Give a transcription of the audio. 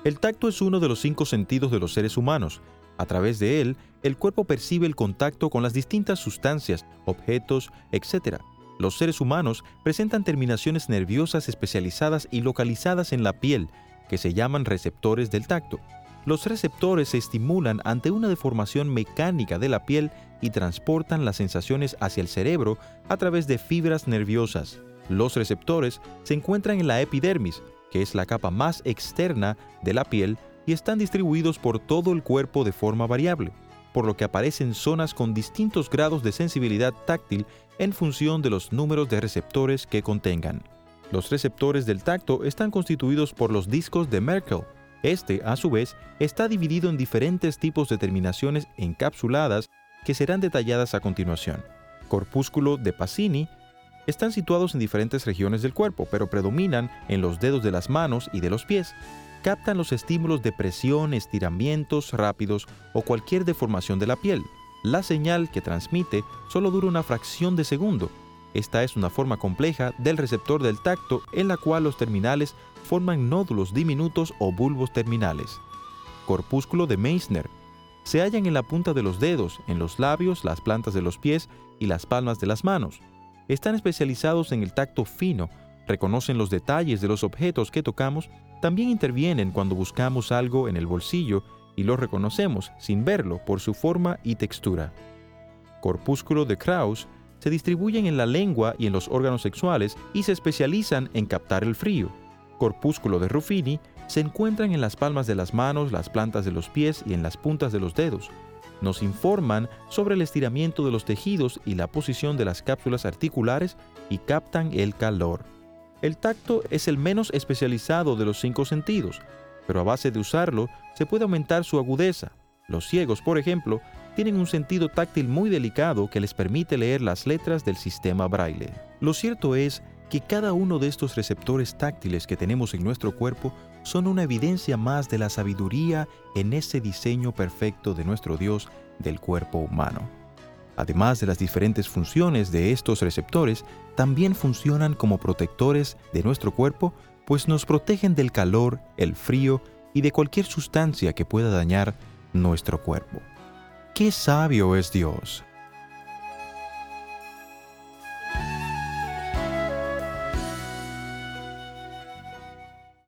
El tacto es uno de los 5 sentidos de los seres humanos. A través de él, el cuerpo percibe el contacto con las distintas sustancias, objetos, etc. Los seres humanos presentan terminaciones nerviosas especializadas y localizadas en la piel, que se llaman receptores del tacto. Los receptores se estimulan ante una deformación mecánica de la piel y transportan las sensaciones hacia el cerebro a través de fibras nerviosas. Los receptores se encuentran en la epidermis, que es la capa más externa de la piel, y están distribuidos por todo el cuerpo de forma variable, por lo que aparecen zonas con distintos grados de sensibilidad táctil en función de los números de receptores que contengan. Los receptores del tacto están constituidos por los discos de Merkel. Este, a su vez, está dividido en diferentes tipos de terminaciones encapsuladas que serán detalladas a continuación. Corpúsculo de Pacini. Están situados en diferentes regiones del cuerpo, pero predominan en los dedos de las manos y de los pies. Captan los estímulos de presión, estiramientos rápidos o cualquier deformación de la piel. La señal que transmite solo dura una fracción de segundo. Esta es una forma compleja del receptor del tacto en la cual los terminales forman nódulos diminutos o bulbos terminales. Corpúsculo de Meissner. Se hallan en la punta de los dedos, en los labios, las plantas de los pies y las palmas de las manos. Están especializados en el tacto fino, reconocen los detalles de los objetos que tocamos, también intervienen cuando buscamos algo en el bolsillo y lo reconocemos sin verlo por su forma y textura. Corpúsculo de Krauss. Se distribuyen en la lengua y en los órganos sexuales y se especializan en captar el frío. Corpúsculo de Ruffini. Se encuentran en las palmas de las manos, las plantas de los pies y en las puntas de los dedos. Nos informan sobre el estiramiento de los tejidos y la posición de las cápsulas articulares y captan el calor. El tacto es el menos especializado de los 5 sentidos, pero a base de usarlo se puede aumentar su agudeza. Los ciegos, por ejemplo, tienen un sentido táctil muy delicado que les permite leer las letras del sistema Braille. Lo cierto es que cada uno de estos receptores táctiles que tenemos en nuestro cuerpo son una evidencia más de la sabiduría en ese diseño perfecto de nuestro Dios del cuerpo humano. Además de las diferentes funciones de estos receptores, también funcionan como protectores de nuestro cuerpo, pues nos protegen del calor, el frío y de cualquier sustancia que pueda dañar nuestro cuerpo. ¡Qué sabio es Dios!